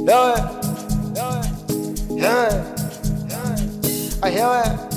I hear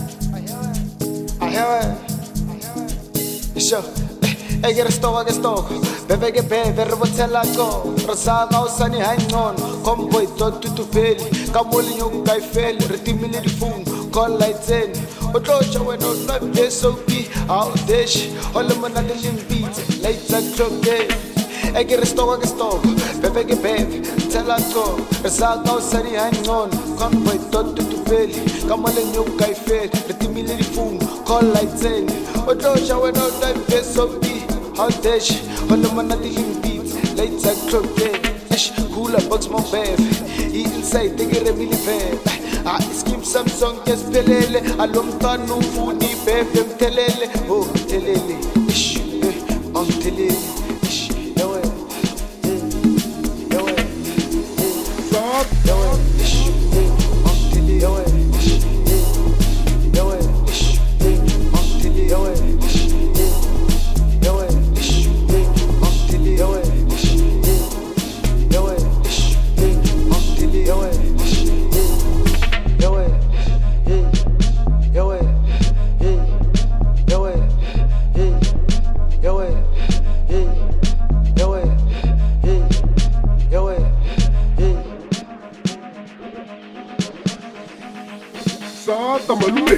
it. Sure. I get a stock, Bebe get better, Rotella go. Rosaga, Sunny hang on. Convoy, don't to fail. Come on, you guy fail. Retimili phone, call lights in. Otocha when no life is so be out dish. All the man at the limb beats, lights and clock. I get a stock, Bebe get better, tell us go. Rosaga, Sunny hang on. Convoy, don't to fail. Come on, you guy fail. Retimili phone, call lights in. Otocha when no life is so be. How dash, all the man at the beats, lights and clock, cooler box my babe. Inside, they get a really bad. I skip some song, just pelele. I long time no food, babe, telele. Oh, telele, on telele, Santa Malule.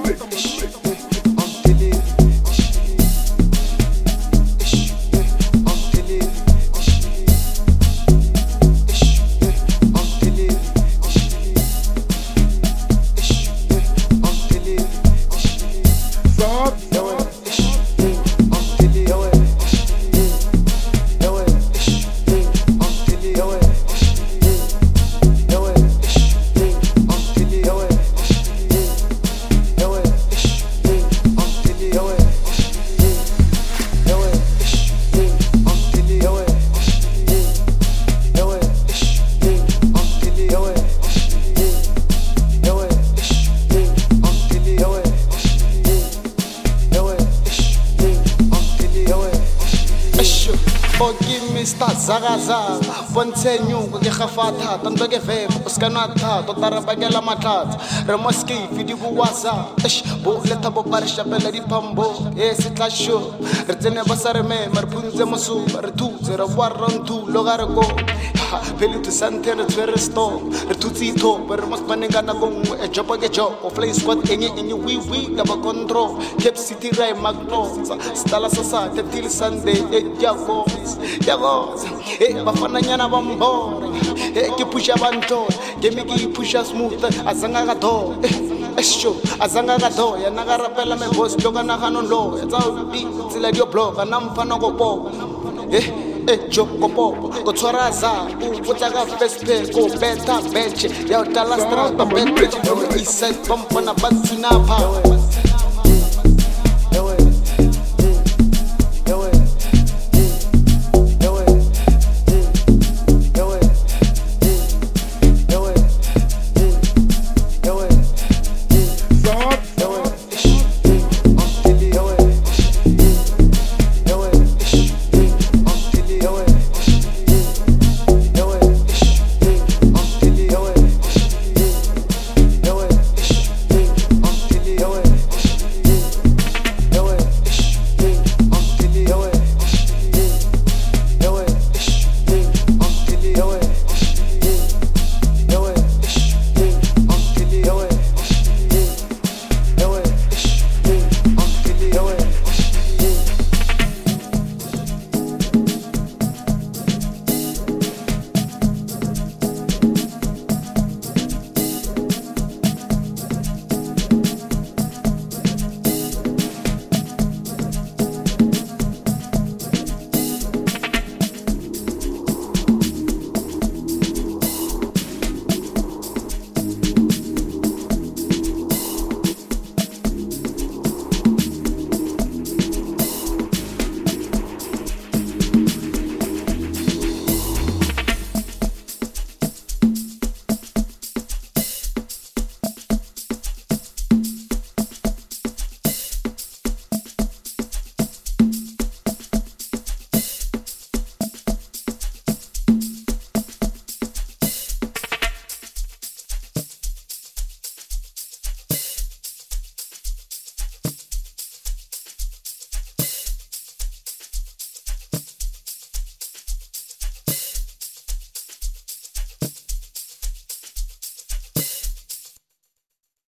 Forgive me, start Zagaza. Ponte new, get Hafata, don't get vape, Scanata, Totarabagala Matat, Ramoski, Vidibu Waza, Boleta Bobarisha Belladi Pambo, yes, it la show. Retene Basareme, Marpunze Mosu, Retu, Zerawaran 2, Logarago, Pelutu Santana, Tveresto, Retuzito, but Ramos Paniganago, a job a job, or play squad in you, we have a control, Cape City Ray Magno, Stala Sasa, the Till Sunday, Yagos, Bafana Yana Bambo, Kipusha Banto, Gemiki Pusha Smooth, Azangagato, Esho, Azangagato, Yanagarapella, my boss, Joganahan low, it's out till I do blog, and I'm Fanago. Joko Pop, Gotoraza, Utaga Fespe, go better bench, Yauta Lastra, the bench, East Side Pump on a Batsina power.